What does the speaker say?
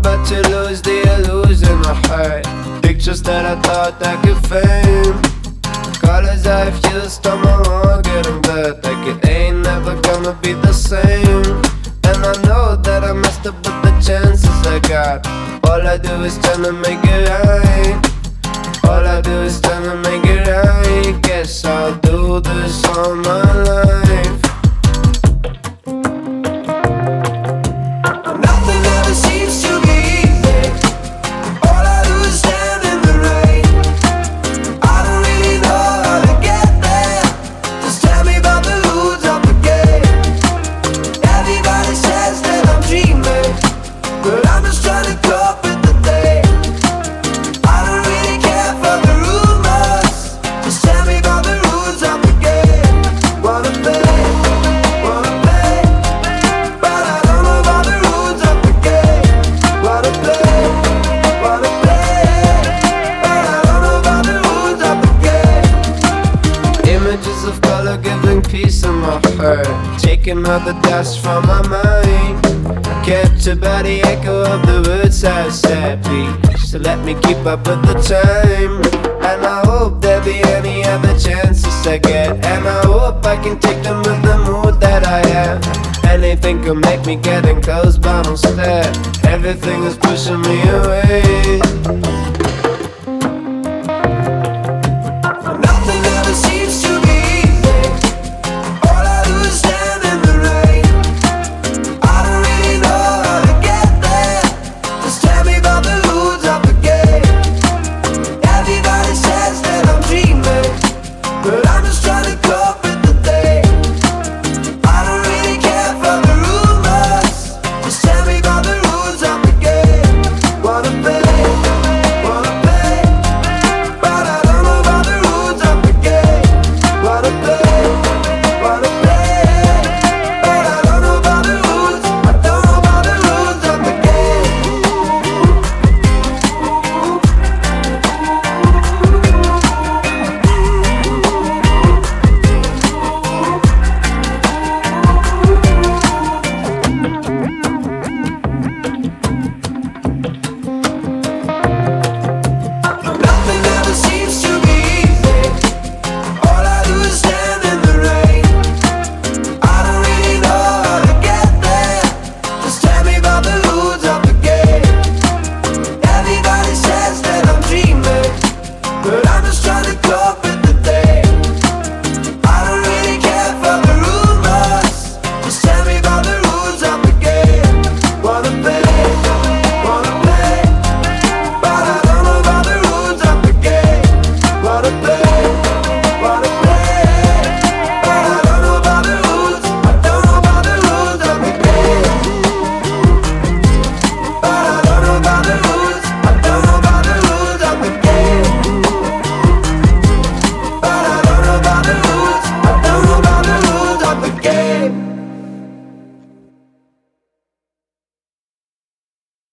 about to lose the illusion I had. Pictures that I thought I could fame, colors I've used on my own, getting blood like it ain't never gonna be the same. And I know that I messed up with the chances I got. All I do is tryna make it right. All I do is tryna make it right. Guess I'll do this all my life. Nothing ever seems to be easy. All I do is stand in the rain. I don't really know how to get there. Just tell me about the rules of the game. Everybody says that I'm dreaming, but I'm just trying to cope with the day. I don't really care for the rumors. Just tell me about the rules of the game. Wanna play, but I don't know about the rules of the game. Wanna play, but I don't know about the rules of the game. Images of color giving peace in my heart, taking all the dust from my mind. Captured by the echo of the words I've said, please, so let me keep up with the time. And I hope there'll be any other chances I get, and I hope I can take them with the mood that I have. Anything could make me getting close, but instead everything is pushing me away.